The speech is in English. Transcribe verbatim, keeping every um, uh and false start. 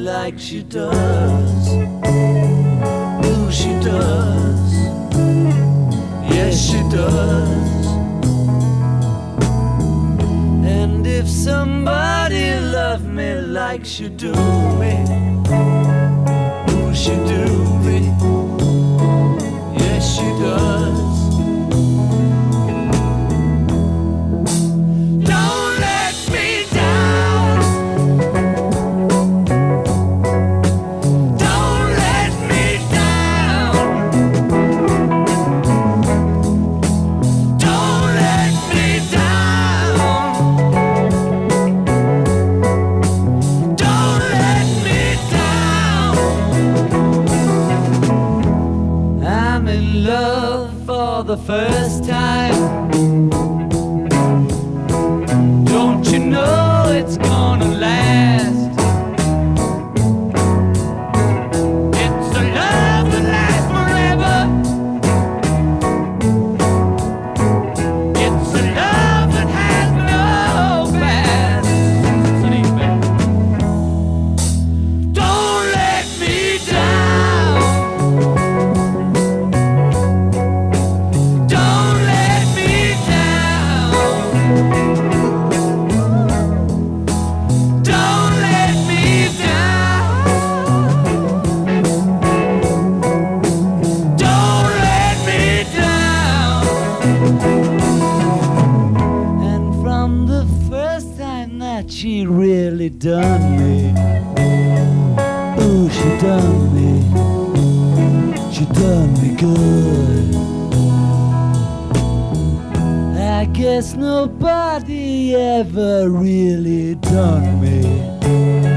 like she does. Ooh, she does. Yes, she does. And if somebody loved me like she do me, ooh, she do me. Yes, she does. The first time, don't you know it's gonna last? It's a love that lasts forever. It's a love that has no past. Don't let me down. She really done me. Ooh, she done me. She done me good. I guess nobody ever really done me